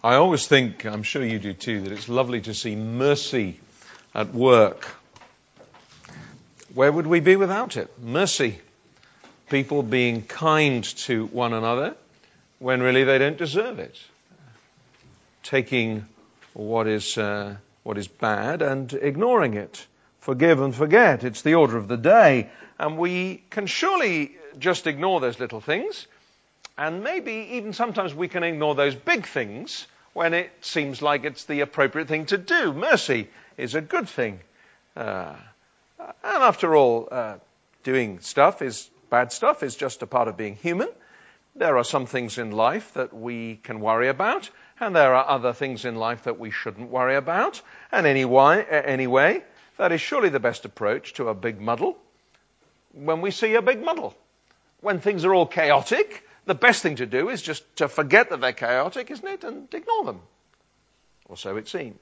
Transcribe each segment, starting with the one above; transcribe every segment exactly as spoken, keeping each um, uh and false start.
I always think, I'm sure you do too, that it's lovely to see mercy at work. Where would we be without it? Mercy. People being kind to one another when really they don't deserve it. Taking what is uh, what is bad and ignoring it. Forgive and forget. It's the order of the day. And we can surely just ignore those little things. And maybe even sometimes we can ignore those big things when it seems like it's the appropriate thing to do. Mercy is a good thing. Uh, and after all, uh, doing stuff is bad stuff is just a part of being human. There are some things in life that we can worry about, and there are other things in life that we shouldn't worry about. And anyway, anyway, that is surely the best approach to a big muddle. When we see a big muddle, when things are all chaotic, the best thing to do is just to forget that they're chaotic, isn't it, and ignore them. Or so it seems.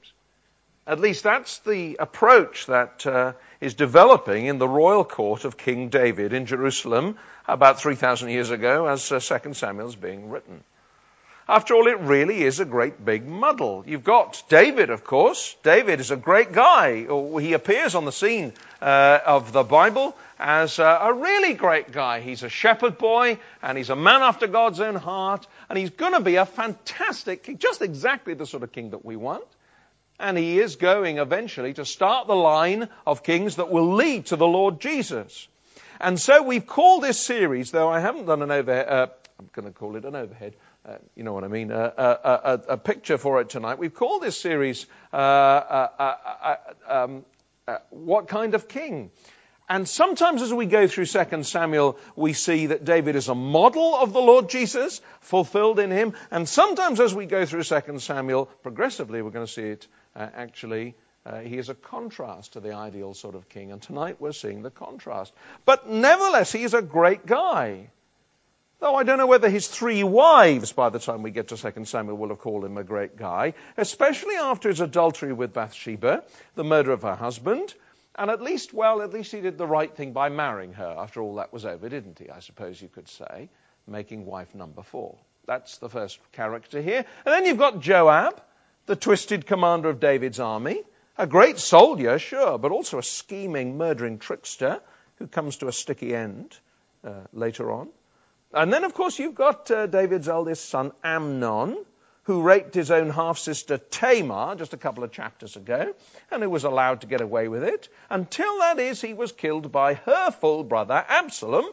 At least that's the approach that uh, is developing in the royal court of King David in Jerusalem about three thousand years ago as uh, Second Samuel is being written. After all, it really is a great big muddle. You've got David, of course. David is a great guy. He appears on the scene uh, of the Bible as uh, a really great guy. He's a shepherd boy, and he's a man after God's own heart, and he's going to be a fantastic king, just exactly the sort of king that we want. And he is going eventually to start the line of kings that will lead to the Lord Jesus. And so we've called this series, though I haven't done an overhead, uh, I'm going to call it an overhead, uh, you know what I mean, uh, uh, uh, a picture for it tonight. We've called this series, uh, uh, uh, uh, um, uh, What Kind of King? And sometimes as we go through Second Samuel, we see that David is a model of the Lord Jesus, fulfilled in him. And sometimes as we go through Second Samuel, progressively we're going to see it uh, actually, uh, he is a contrast to the ideal sort of king. And tonight we're seeing the contrast. But nevertheless, he is a great guy. Though I don't know whether his three wives, by the time we get to Second Samuel, will have called him a great guy, especially after his adultery with Bathsheba, the murder of her husband. And at least, well, at least he did the right thing by marrying her after all that was over, didn't he? I suppose you could say, making wife number four. That's the first character here. And then you've got Joab, the twisted commander of David's army. A great soldier, sure, but also a scheming, murdering trickster who comes to a sticky end uh, later on. And then, of course, you've got uh, David's eldest son, Amnon, who raped his own half-sister Tamar just a couple of chapters ago, and who was allowed to get away with it, until, that is, he was killed by her full brother, Absalom,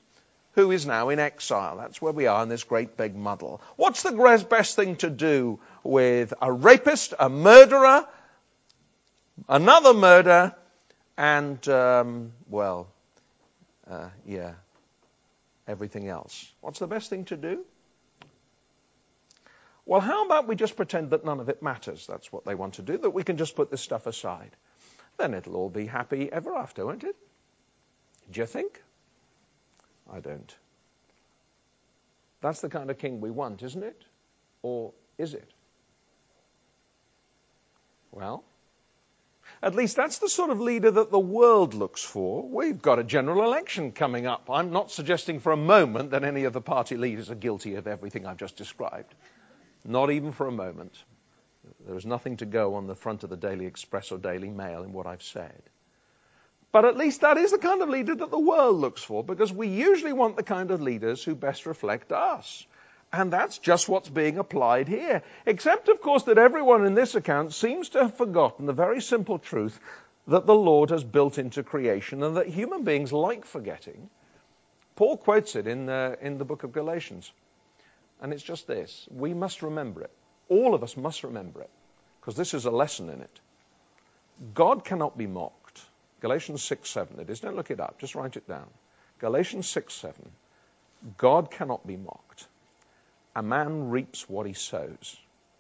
who is now in exile. That's where we are in this great big muddle. What's the best thing to do with a rapist, a murderer, another murder, and, um, well, uh, yeah, everything else? What's the best thing to do? Well, how about we just pretend that none of it matters? That's what they want to do, that we can just put this stuff aside. Then it'll all be happy ever after, won't it? Do you think? I don't. That's the kind of king we want, isn't it? Or is it? Well, at least that's the sort of leader that the world looks for. We've got a general election coming up. I'm not suggesting for a moment that any of the party leaders are guilty of everything I've just described. Not even for a moment. There is nothing to go on the front of the Daily Express or Daily Mail in what I've said. But at least that is the kind of leader that the world looks for, because we usually want the kind of leaders who best reflect us. And that's just what's being applied here. Except, of course, that everyone in this account seems to have forgotten the very simple truth that the Lord has built into creation and that human beings like forgetting. Paul quotes it in, uh, in the book of Galatians. And it's just this. We must remember it. All of us must remember it, because this is a lesson in it. God cannot be mocked. Galatians six seven it is. Don't look it up. Just write it down. Galatians six seven. God cannot be mocked. A man reaps what he sows.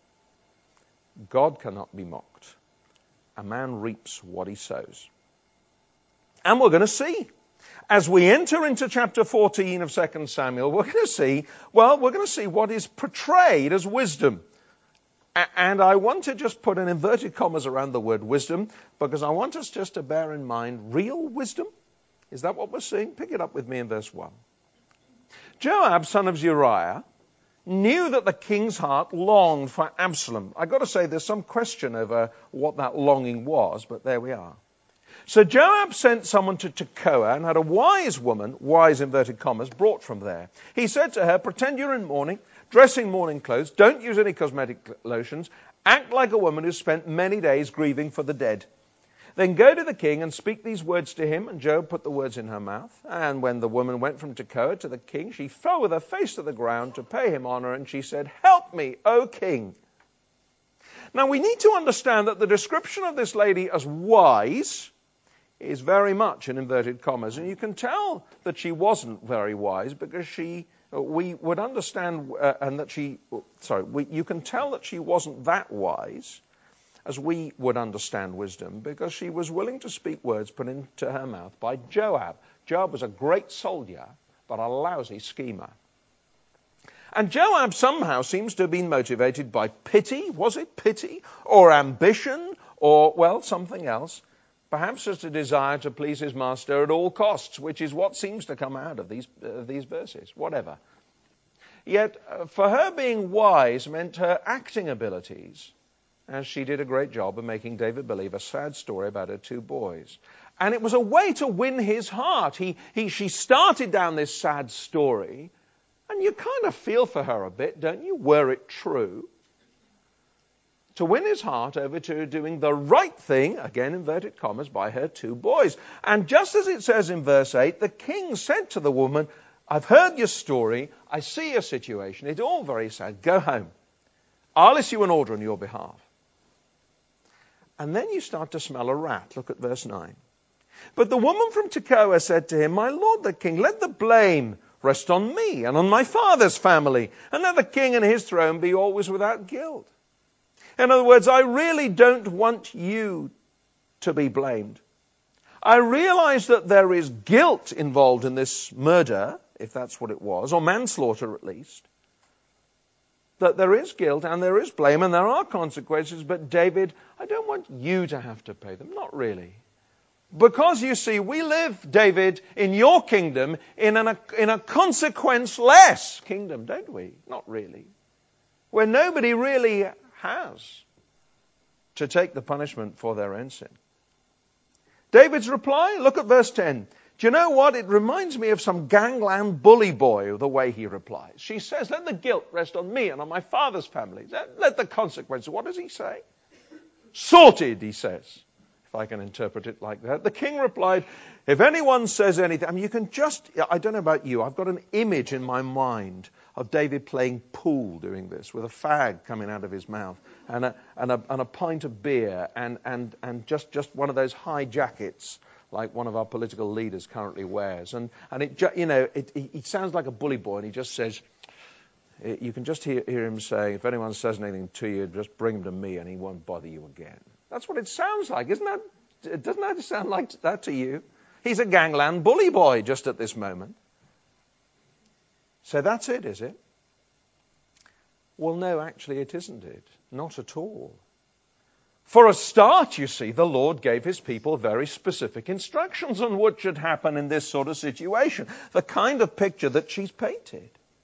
God cannot be mocked. A man reaps what he sows. And we're going to see. As we enter into chapter fourteen of Second Samuel, we're going to see, well, we're going to see what is portrayed as wisdom. A- and I want to just put an inverted commas around the word wisdom, because I want us just to bear in mind real wisdom. Is that what we're seeing? Pick it up with me in verse one. Joab, son of Zeruiah, knew that the king's heart longed for Absalom. I've got to say there's some question over what that longing was, but there we are. So Joab sent someone to Tekoa and had a wise woman, wise inverted commas, brought from there. He said to her, pretend you're in mourning, dress in mourning clothes, don't use any cosmetic lotions, act like a woman who's spent many days grieving for the dead. Then go to the king and speak these words to him. And Joab put the words in her mouth. And when the woman went from Tekoa to the king, she fell with her face to the ground to pay him honor. And she said, help me, O king. Now we need to understand that the description of this lady as wise is very much in inverted commas. And you can tell that she wasn't very wise because she, we would understand, uh, and that she, sorry, we, you can tell that she wasn't that wise as we would understand wisdom, because she was willing to speak words put into her mouth by Joab. Joab was a great soldier, but a lousy schemer. And Joab somehow seems to have been motivated by pity, was it pity, or ambition, or, well, something else. Perhaps just a desire to please his master at all costs, which is what seems to come out of these, uh, these verses, whatever. Yet, uh, for her being wise meant her acting abilities, as she did a great job of making David believe a sad story about her two boys. And it was a way to win his heart. He, he, she started down this sad story, and you kind of feel for her a bit, don't you, were it true? To win his heart over to doing the right thing, again inverted commas, by her two boys. And just as it says in verse eight, the king said to the woman, I've heard your story, I see your situation, it's all very sad, go home. I'll issue an order on your behalf. And then you start to smell a rat. Look at verse nine. But the woman from Tekoa said to him, my lord the king, let the blame rest on me and on my father's family, and let the king and his throne be always without guilt. In other words, I really don't want you to be blamed. I realize that there is guilt involved in this murder, if that's what it was, or manslaughter at least. That there is guilt and there is blame and there are consequences, but David, I don't want you to have to pay them. Not really. Because you see, we live, David, in your kingdom, in, an, in a consequence-less kingdom, don't we? Not really. Where nobody really has to take the punishment for their own sin. David's reply, look at verse ten. Do you know what? It reminds me of some gangland bully boy, the way he replies. She says, let the guilt rest on me and on my father's family. Let, let the consequences. What does he say? Sorted, he says, if I can interpret it like that. The king replied, if anyone says anything, I mean, you can just, I don't know about you, I've got an image in my mind of David playing pool doing this with a fag coming out of his mouth and a, and a, and a pint of beer and, and, and just, just one of those high jackets like one of our political leaders currently wears. And, and it, you know, it, it sounds like a bully boy, and he just says, you can just hear, hear him saying, if anyone says anything to you, just bring him to me and he won't bother you again. That's what it sounds like. Isn't that, doesn't that sound like that to you? He's a gangland bully boy just at this moment. So that's it, is it? Well, no, actually it isn't it. Not at all. For a start, you see, the Lord gave his people very specific instructions on what should happen in this sort of situation. The kind of picture that she's painted.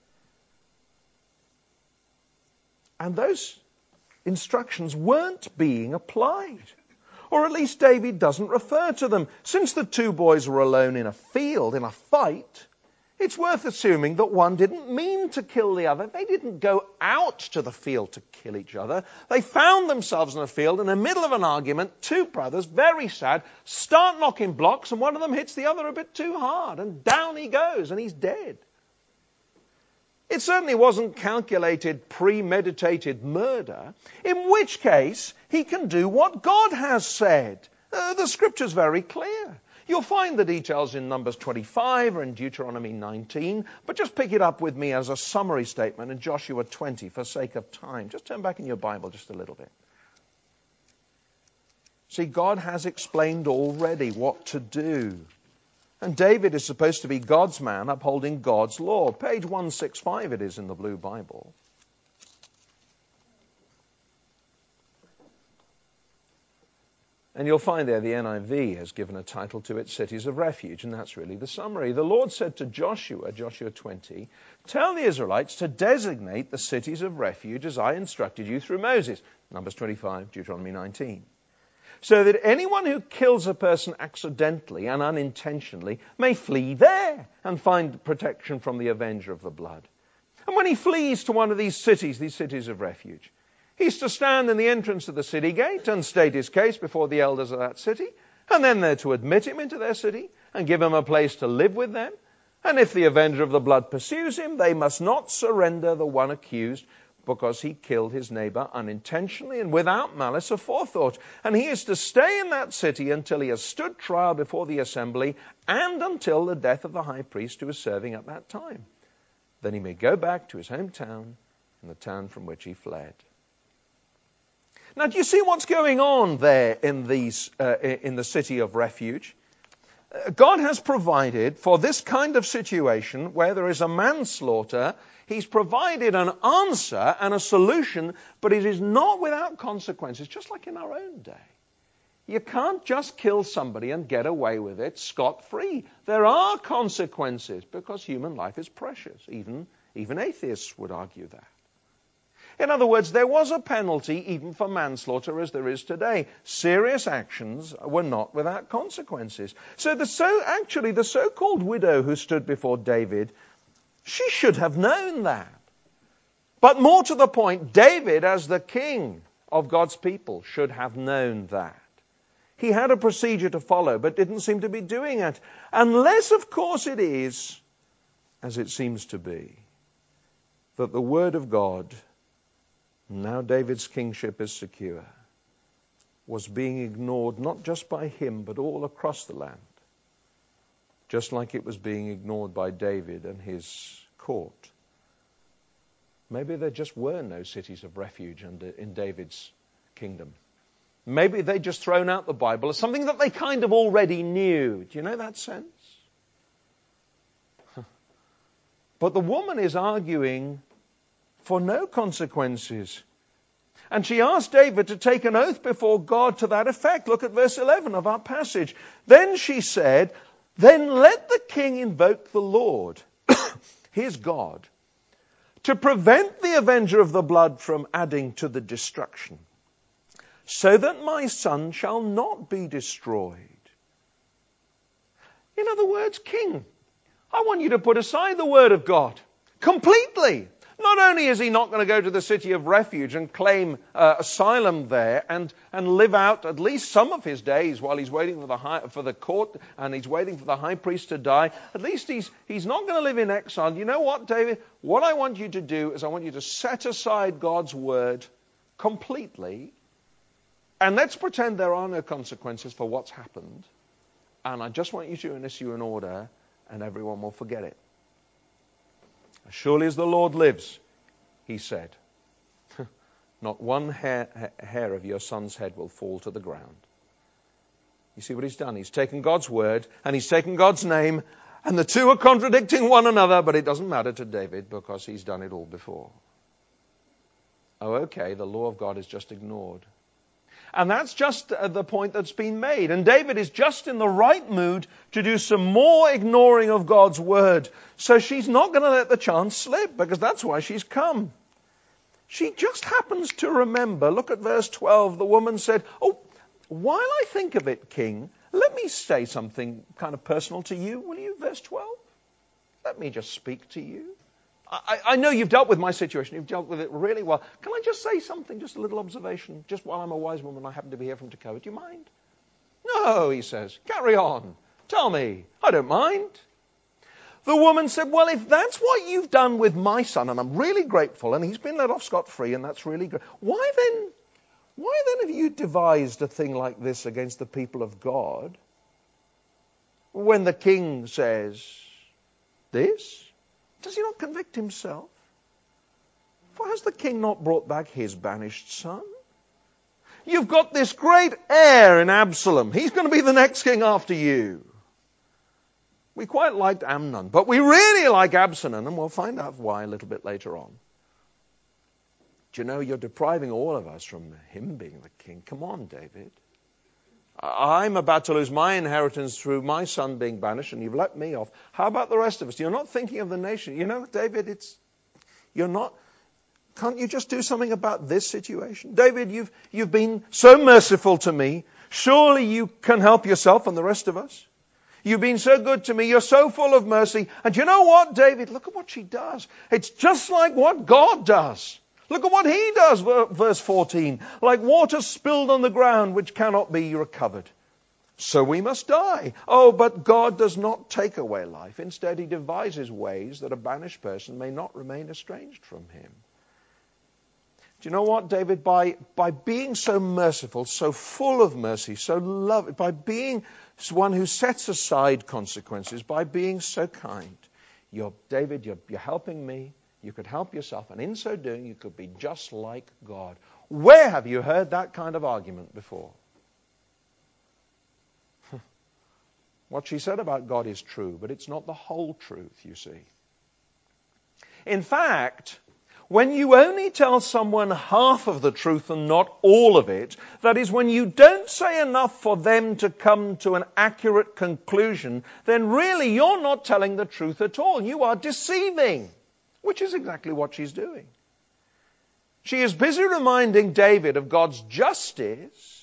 And those instructions weren't being applied. Or at least David doesn't refer to them. Since the two boys were alone in a field, in a fight, it's worth assuming that one didn't mean to kill the other. They didn't go out to the field to kill each other. They found themselves in a field in the middle of an argument. Two brothers, very sad, start knocking blocks, and one of them hits the other a bit too hard, and down he goes, and he's dead. It certainly wasn't calculated, premeditated murder, in which case he can do what God has said. Uh, the scripture's very clear. You'll find the details in Numbers twenty-five or in Deuteronomy nineteen, but just pick it up with me as a summary statement in Joshua twenty for sake of time. Just turn back in your Bible just a little bit. See, God has explained already what to do. And David is supposed to be God's man upholding God's law. Page one sixty-five it is in the Blue Bible. And you'll find there the N I V has given a title to it, Cities of Refuge, and that's really the summary. The Lord said to Joshua, Joshua twenty, tell the Israelites to designate the cities of refuge as I instructed you through Moses. Numbers twenty-five, Deuteronomy nineteen. So that anyone who kills a person accidentally and unintentionally may flee there and find protection from the avenger of the blood. And when he flees to one of these cities, these cities of refuge, he's to stand in the entrance of the city gate and state his case before the elders of that city, and then they're to admit him into their city and give him a place to live with them. And if the avenger of the blood pursues him, they must not surrender the one accused, because he killed his neighbor unintentionally and without malice aforethought. And he is to stay in that city until he has stood trial before the assembly and until the death of the high priest who is serving at that time. Then he may go back to his hometown and the town from which he fled. Now, do you see what's going on there in, these, uh, in the city of refuge? God has provided for this kind of situation where there is a manslaughter. He's provided an answer and a solution, but it is not without consequences, just like in our own day. You can't just kill somebody and get away with it scot-free. There are consequences because human life is precious. Even, even atheists would argue that. In other words, there was a penalty even for manslaughter as there is today. Serious actions were not without consequences. So the so actually the so-called widow who stood before David, she should have known that. But more to the point, David, as the king of God's people, should have known that. He had a procedure to follow, but didn't seem to be doing it. Unless, of course, it is, as it seems to be, that the word of God, now David's kingship is secure, was being ignored not just by him, but all across the land. Just like it was being ignored by David and his court. Maybe there just were no cities of refuge in David's kingdom. Maybe they'd just thrown out the Bible as something that they kind of already knew. Do you know that sense? But the woman is arguing for no consequences. And she asked David to take an oath before God to that effect. Look at verse eleven of our passage. Then she said, then let the king invoke the Lord, his God, to prevent the avenger of the blood from adding to the destruction, so that my son shall not be destroyed. In other words, king, I want you to put aside the word of God completely. Not only is he not going to go to the city of refuge and claim uh, asylum there and, and live out at least some of his days while he's waiting for the high, for the court and he's waiting for the high priest to die, at least he's, he's not going to live in exile. You know what, David? What I want you to do is I want you to set aside God's word completely, and let's pretend there are no consequences for what's happened, and I just want you to issue an order and everyone will forget it. As surely as the Lord lives, he said, not one hair, hair of your son's head will fall to the ground. You see what he's done? He's taken God's word and he's taken God's name, and the two are contradicting one another, but it doesn't matter to David because he's done it all before. Oh, okay, the law of God is just ignored. And that's just the point that's been made. And David is just in the right mood to do some more ignoring of God's word. So she's not going to let the chance slip, because that's why she's come. She just happens to remember. Look at verse twelve. The woman said, oh, while I think of it, king, let me say something kind of personal to you. Will you? Verse twelve. Let me just speak to you. I, I know you've dealt with my situation. You've dealt with it really well. Can I just say something, just a little observation, just while I'm a wise woman, I happen to be here from Tekoa. Do you mind? No, he says. Carry on. Tell me. I don't mind. The woman said, well, if that's what you've done with my son, and I'm really grateful, and he's been let off scot-free, and that's really good, why then, why then have you devised a thing like this against the people of God? When the king says this, does he not convict himself? For has the king not brought back his banished son? You've got this great heir in Absalom. He's going to be the next king after you. We quite liked Amnon, but we really like Absalom, and we'll find out why a little bit later on. Do you know, you're depriving all of us from him being the king. Come on, David. I'm about to lose my inheritance through my son being banished, and you've let me off. How about the rest of us? You're not thinking of the nation. You know, David, it's you're not. Can't you just do something about this situation? David, you've you've been so merciful to me. Surely you can help yourself and the rest of us. You've been so good to me. You're so full of mercy. And you know what, David? Look at what she does. It's just like what God does. Look at what he does, verse fourteen. Like water spilled on the ground, which cannot be recovered. So we must die. Oh, but God does not take away life. Instead, he devises ways that a banished person may not remain estranged from him. Do you know what, David? By, by being so merciful, so full of mercy, so loving, by being one who sets aside consequences, by being so kind, you're, David, you're, you're helping me. You could help yourself, and in so doing, you could be just like God. Where have you heard that kind of argument before? What she said about God is true, but it's not the whole truth, you see. In fact, when you only tell someone half of the truth and not all of it, that is, when you don't say enough for them to come to an accurate conclusion, then really you're not telling the truth at all. You are deceiving. Which is exactly what she's doing. She is busy reminding David of God's justice,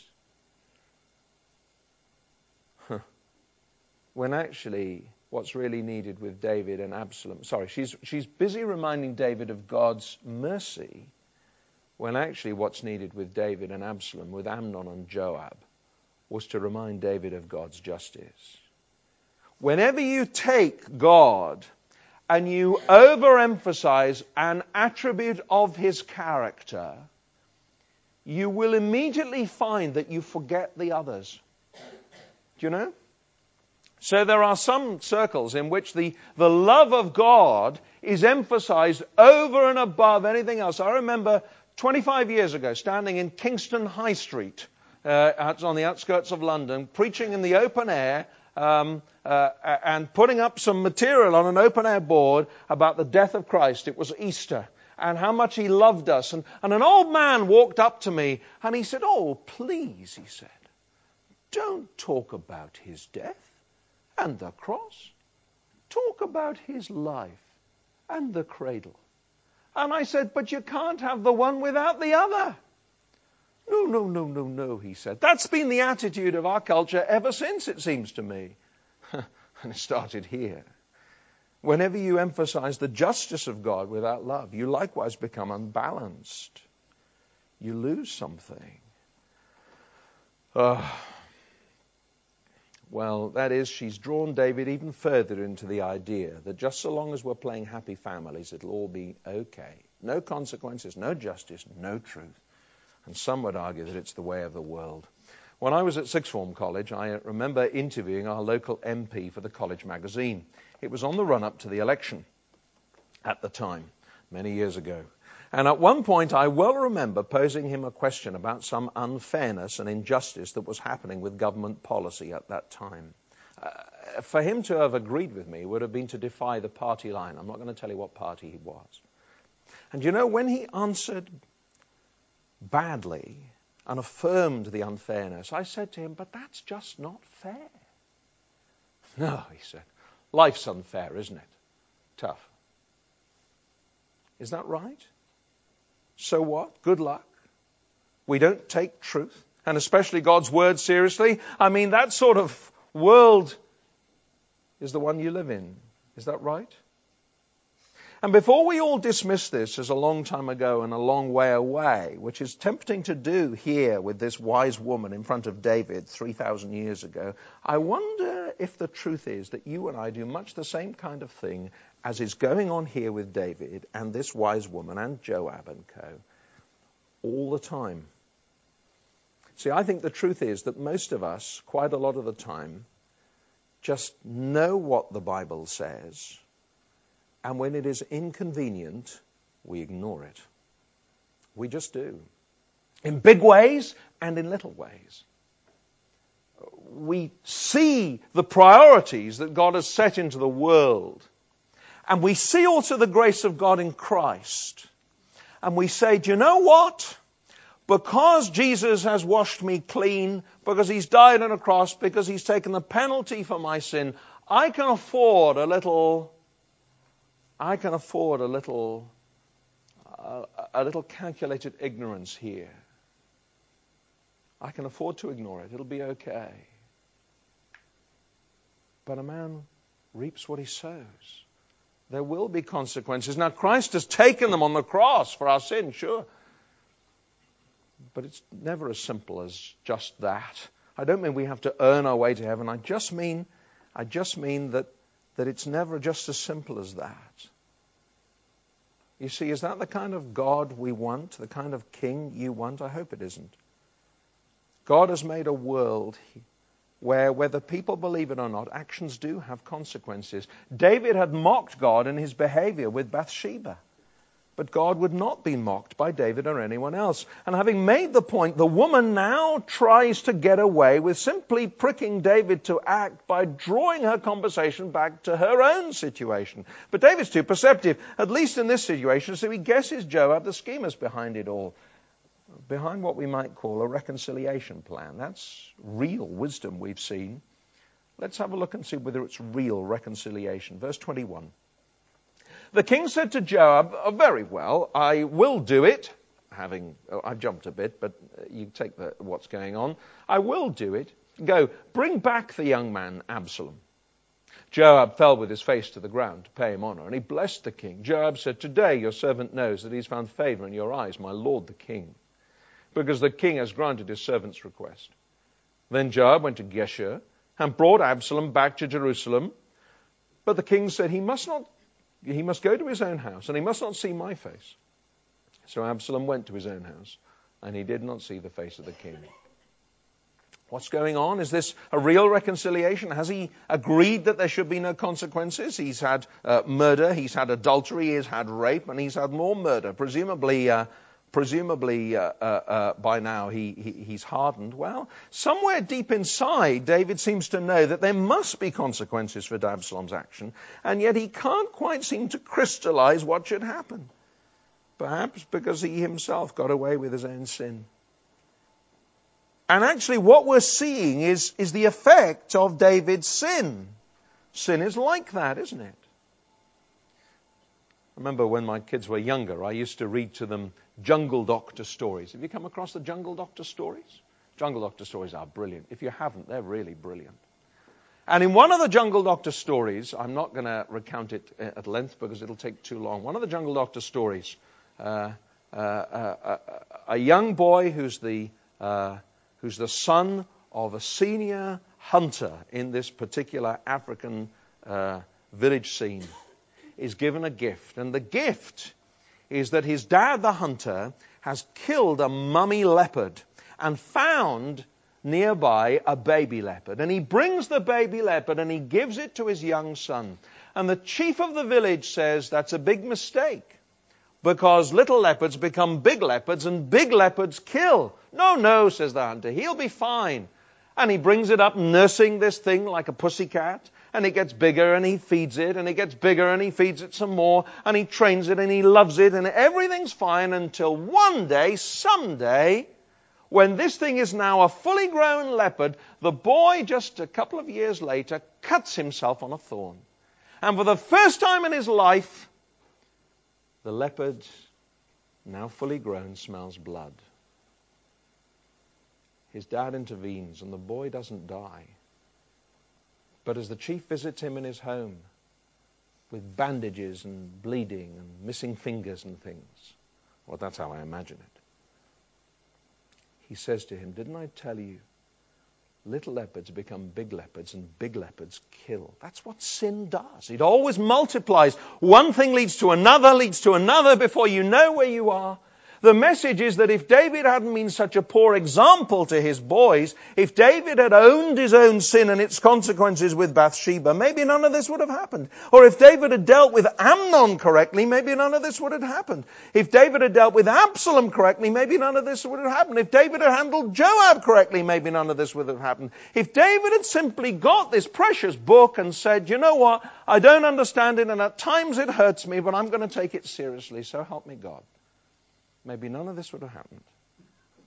when actually what's really needed with David and Absalom, sorry, she's, she's busy reminding David of God's mercy, when actually what's needed with David and Absalom, with Amnon and Joab, was to remind David of God's justice. Whenever you take God and you overemphasize an attribute of his character, you will immediately find that you forget the others. Do you know? So there are some circles in which the, the love of God is emphasized over and above anything else. I remember twenty-five years ago standing in Kingston High Street, uh, on the outskirts of London, preaching in the open air, Um, uh, and putting up some material on an open-air board about the death of Christ. It was Easter, and how much he loved us. And, and an old man walked up to me, and he said, "Oh, please," he said, "don't talk about his death and the cross. Talk about his life and the cradle." And I said, "But you can't have the one without the other." No, no, no, no, no, he said. That's been the attitude of our culture ever since, it seems to me. And it started here. Whenever you emphasize the justice of God without love, you likewise become unbalanced. You lose something. Uh, well, that is, she's drawn David even further into the idea that just so long as we're playing happy families, it'll all be okay. No consequences, no justice, no truth. And some would argue that it's the way of the world. When I was at Sixth Form College, I remember interviewing our local M P for the college magazine. It was on the run-up to the election at the time, many years ago. And at one point, I well remember posing him a question about some unfairness and injustice that was happening with government policy at that time. Uh, for him to have agreed with me would have been to defy the party line. I'm not going to tell you what party he was. And you know, when he answered badly and affirmed the unfairness, I said to him, "But that's just not fair." "No," he said, "life's unfair, isn't it? Tough." Is that right? So what? Good luck. We don't take truth, and especially God's word, seriously. I mean, that sort of world is the one you live in. Is that right? And before we all dismiss this as a long time ago and a long way away, which is tempting to do here with this wise woman in front of David three thousand years ago, I wonder if the truth is that you and I do much the same kind of thing as is going on here with David and this wise woman and Joab and co. all the time. See, I think the truth is that most of us, quite a lot of the time, just know what the Bible says, and when it is inconvenient, we ignore it. We just do. In big ways and in little ways. We see the priorities that God has set into the world. And we see also the grace of God in Christ. And we say, do you know what? because Jesus has washed me clean, because he's died on a cross, because he's taken the penalty for my sin, I can afford a little, I can afford a little, uh, a little calculated ignorance here. I can afford to ignore it. It'll be okay. But a man reaps what he sows. There will be consequences. Now, Christ has taken them on the cross for our sin, sure. But it's never as simple as just that. I don't mean we have to earn our way to heaven. I just mean, I just mean that, that it's never just as simple as that. You see, is that the kind of God we want? The kind of king you want? I hope it isn't. God has made a world where, whether people believe it or not, actions do have consequences. David had mocked God in his behavior with Bathsheba. But God would not be mocked by David or anyone else. And having made the point, the woman now tries to get away with simply pricking David to act by drawing her conversation back to her own situation. But David's too perceptive, at least in this situation, so he guesses Joab, the schemer's behind it all. Behind what we might call a reconciliation plan. That's real wisdom we've seen. Let's have a look and see whether it's real reconciliation. Verse twenty-one. The king said to Joab, oh, very well, I will do it. Having, oh, I've jumped a bit, but you take the, what's going on. I will do it. Go, bring back the young man Absalom. Joab fell with his face to the ground to pay him honor, and he blessed the king. Joab said, today your servant knows that he's found favor in your eyes, my lord the king, because the king has granted his servant's request. Then Joab went to Geshur and brought Absalom back to Jerusalem. But the king said, he must not, he must go to his own house, and he must not see my face. So Absalom went to his own house, and he did not see the face of the king. What's going on? Is this a real reconciliation? Has he agreed that there should be no consequences? He's had uh, murder, he's had adultery, he's had rape, and he's had more murder. Presumably, uh, presumably uh, uh, uh, by now he, he, he's hardened. Well, somewhere deep inside, David seems to know that there must be consequences for Absalom's action, and yet he can't quite seem to crystallize what should happen. Perhaps because he himself got away with his own sin. And actually what we're seeing is, is the effect of David's sin. Sin is like that, isn't it? I remember when my kids were younger, I used to read to them Jungle Doctor stories. Have you come across the Jungle Doctor stories? Jungle Doctor stories are brilliant. If you haven't, they're really brilliant. And in one of the Jungle Doctor stories, I'm not going to recount it at length because it'll take too long. One of the Jungle Doctor stories, uh, uh, uh, uh, a young boy who's the... Uh, who's the son of a senior hunter in this particular African uh, village scene, is given a gift. And the gift is that his dad, the hunter, has killed a mummy leopard and found nearby a baby leopard. And he brings the baby leopard and he gives it to his young son. And the chief of the village says that's a big mistake, because little leopards become big leopards and big leopards kill. No, no, says the hunter, he'll be fine. And he brings it up nursing this thing like a pussycat. And it gets bigger and he feeds it, and it gets bigger and he feeds it some more, and he trains it and he loves it, and everything's fine until one day, someday, when this thing is now a fully grown leopard, the boy just a couple of years later cuts himself on a thorn. And for the first time in his life, the leopard, now fully grown, smells blood. His dad intervenes and the boy doesn't die. But as the chief visits him in his home with bandages and bleeding and missing fingers and things, well, that's how I imagine it, he says to him, didn't I tell you, little leopards become big leopards and big leopards kill. That's what sin does. It always multiplies. One thing leads to another, leads to another before you know where you are. The message is that if David hadn't been such a poor example to his boys, if David had owned his own sin and its consequences with Bathsheba, maybe none of this would have happened. Or if David had dealt with Amnon correctly, maybe none of this would have happened. If David had dealt with Absalom correctly, maybe none of this would have happened. If David had handled Joab correctly, maybe none of this would have happened. If David had simply got this precious book and said, you know what, I don't understand it and at times it hurts me, but I'm going to take it seriously, so help me God, maybe none of this would have happened.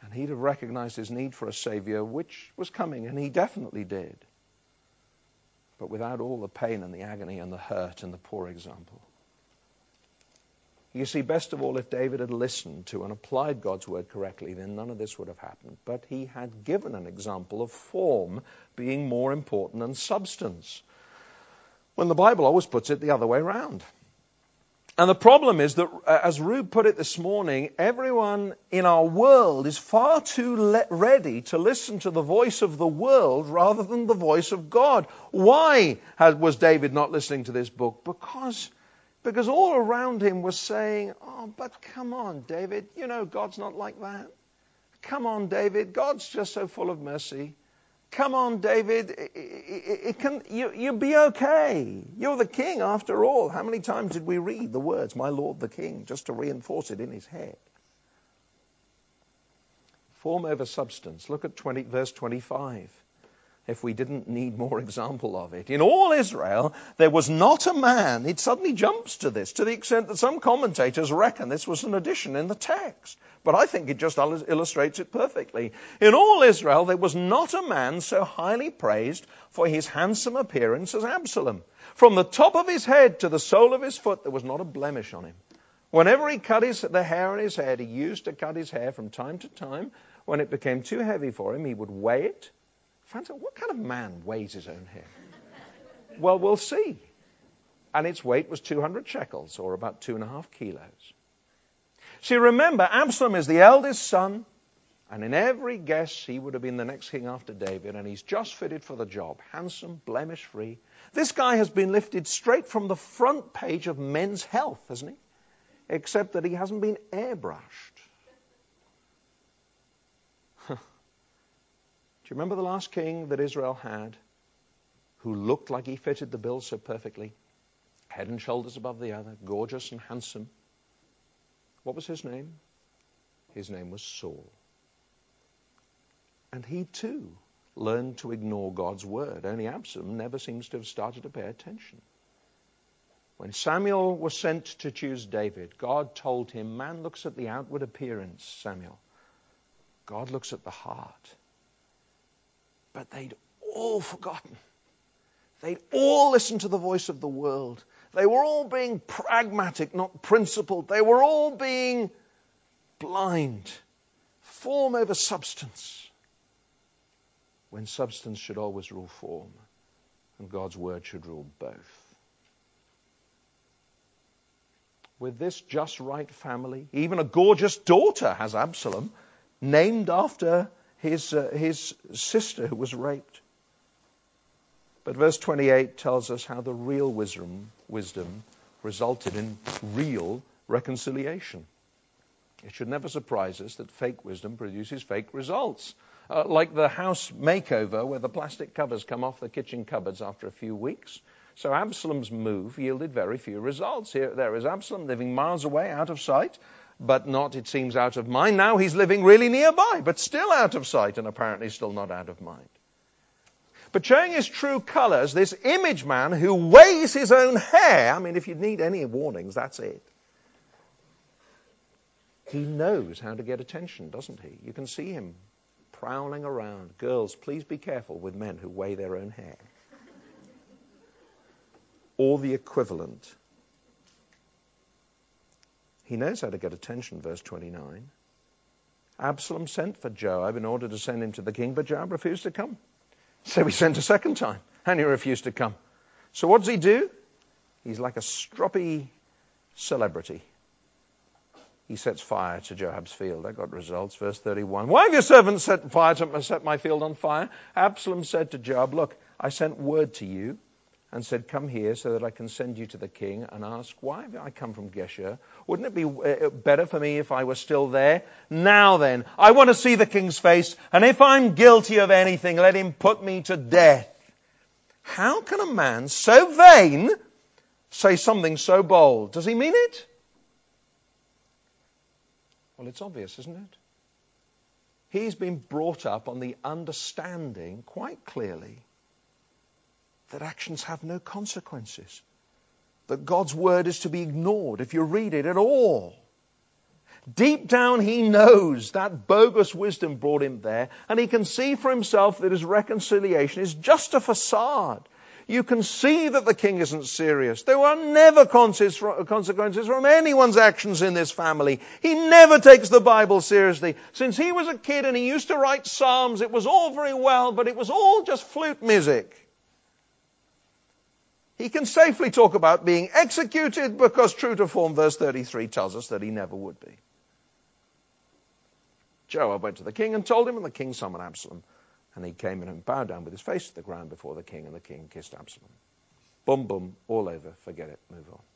And he'd have recognized his need for a Savior, which was coming, and he definitely did. But without all the pain and the agony and the hurt and the poor example. You see, best of all, if David had listened to and applied God's word correctly, then none of this would have happened. But he had given an example of form being more important than substance, when the Bible always puts it the other way around. And the problem is that, as Rube put it this morning, everyone in our world is far too le- ready to listen to the voice of the world rather than the voice of God. Why had, was David not listening to this book? Because, because all around him was saying, oh, but come on, David, you know God's not like that. Come on, David, God's just so full of mercy. Come on, David, it, it, it can, you, you'll be okay. You're the king after all. How many times did we read the words, my Lord the King, just to reinforce it in his head? Form over substance. Look at twenty, verse twenty-five. If we didn't need more example of it. In all Israel, there was not a man. It suddenly jumps to this, to the extent that some commentators reckon this was an addition in the text. But I think it just illustrates it perfectly. In all Israel, there was not a man so highly praised for his handsome appearance as Absalom. From the top of his head to the sole of his foot, there was not a blemish on him. Whenever he cut his, the hair on his head, he used to cut his hair from time to time. When it became too heavy for him, he would weigh it. Fancy, what kind of man weighs his own hair? Well, we'll see. And its weight was two hundred shekels, or about two and a half kilos. See, remember, Absalom is the eldest son, and in every guess, he would have been the next king after David, and he's just fitted for the job. Handsome, blemish-free. This guy has been lifted straight from the front page of Men's Health, hasn't he? Except that he hasn't been airbrushed. Do you remember the last king that Israel had, who looked like he fitted the bill so perfectly? Head and shoulders above the other, gorgeous and handsome. What was his name? His name was Saul. And he too learned to ignore God's word. Only Absalom never seems to have started to pay attention. When Samuel was sent to choose David, God told him, man looks at the outward appearance, Samuel. God looks at the heart. But they'd all forgotten. They'd all listened to the voice of the world. They were all being pragmatic, not principled. They were all being blind. Form over substance. When substance should always rule form, and God's word should rule both. With this just right family, even a gorgeous daughter has Absalom, named after his uh, his sister who was raped. But verse twenty-eight tells us how the real wisdom wisdom resulted in real reconciliation. It should never surprise us that fake wisdom produces fake results. Uh, like the house makeover where the plastic covers come off the kitchen cupboards after a few weeks. So Absalom's move yielded very few results. Here, there is Absalom living miles away, out of sight, but not, it seems, out of mind. Now he's living really nearby, but still out of sight and apparently still not out of mind. But showing his true colors, this image man who weighs his own hair, I mean, if you need any warnings, that's it. He knows how to get attention, doesn't he? You can see him prowling around. Girls, please be careful with men who weigh their own hair. Or the equivalent. He knows how to get attention, verse twenty-nine. Absalom sent for Joab in order to send him to the king, but Joab refused to come. So he sent a second time, and he refused to come. So what does he do? He's like a stroppy celebrity. He sets fire to Joab's field. That got results. Verse thirty-one. Why have your servants set fire to set my field on fire? Absalom said to Joab, look, I sent word to you and said, come here so that I can send you to the king and ask, why have I come from Geshur? Wouldn't it be better for me if I were still there? Now then, I want to see the king's face, and if I'm guilty of anything, let him put me to death. How can a man so vain say something so bold? Does he mean it? Well, it's obvious, isn't it? He's been brought up on the understanding, quite clearly, that actions have no consequences. That God's word is to be ignored if you read it at all. Deep down he knows that bogus wisdom brought him there, and he can see for himself that his reconciliation is just a facade. You can see that the king isn't serious. There were never consequences from anyone's actions in this family. He never takes the Bible seriously. Since he was a kid and he used to write psalms, it was all very well, but it was all just flute music. He can safely talk about being executed because true to form, verse thirty-three tells us that he never would be. Joab went to the king and told him, and the king summoned Absalom. And he came in and bowed down with his face to the ground before the king, and the king kissed Absalom. Boom, boom, all over. Forget it. Move on.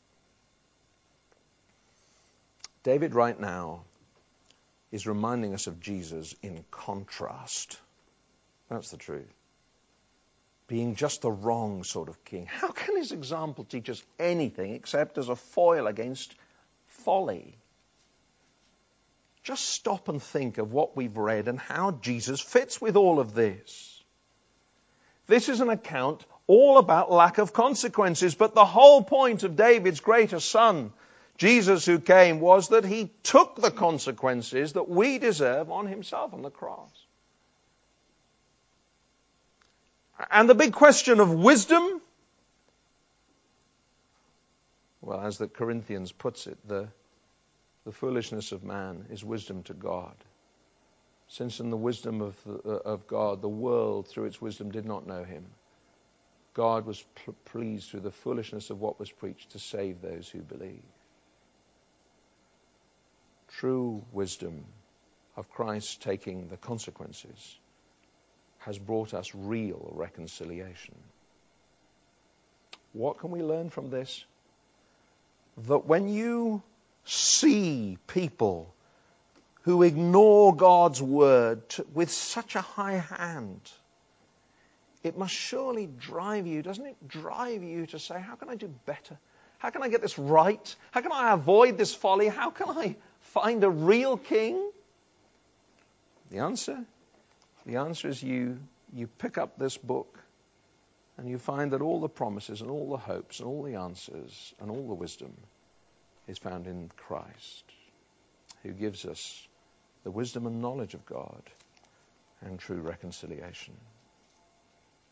David right now is reminding us of Jesus in contrast. That's the truth. Being just the wrong sort of king. How can his example teach us anything except as a foil against folly? Just stop and think of what we've read and how Jesus fits with all of this. This is an account all about lack of consequences, but the whole point of David's greater son, Jesus who came, was that he took the consequences that we deserve on himself on the cross. And the big question of wisdom, well, as the Corinthians puts it, the The foolishness of man is wisdom to God. Since in the wisdom of, the, of God, the world through its wisdom did not know him, God was pl- pleased through the foolishness of what was preached to save those who believe. True wisdom of Christ taking the consequences has brought us real reconciliation. What can we learn from this? That when you see people who ignore God's word to, with such a high hand, it must surely drive you, doesn't it drive you to say, how can I do better? How can I get this right? How can I avoid this folly? How can I find a real king? The answer? The answer is you, you pick up this book and you find that all the promises and all the hopes and all the answers and all the wisdom is found in Christ, who gives us the wisdom and knowledge of God and true reconciliation.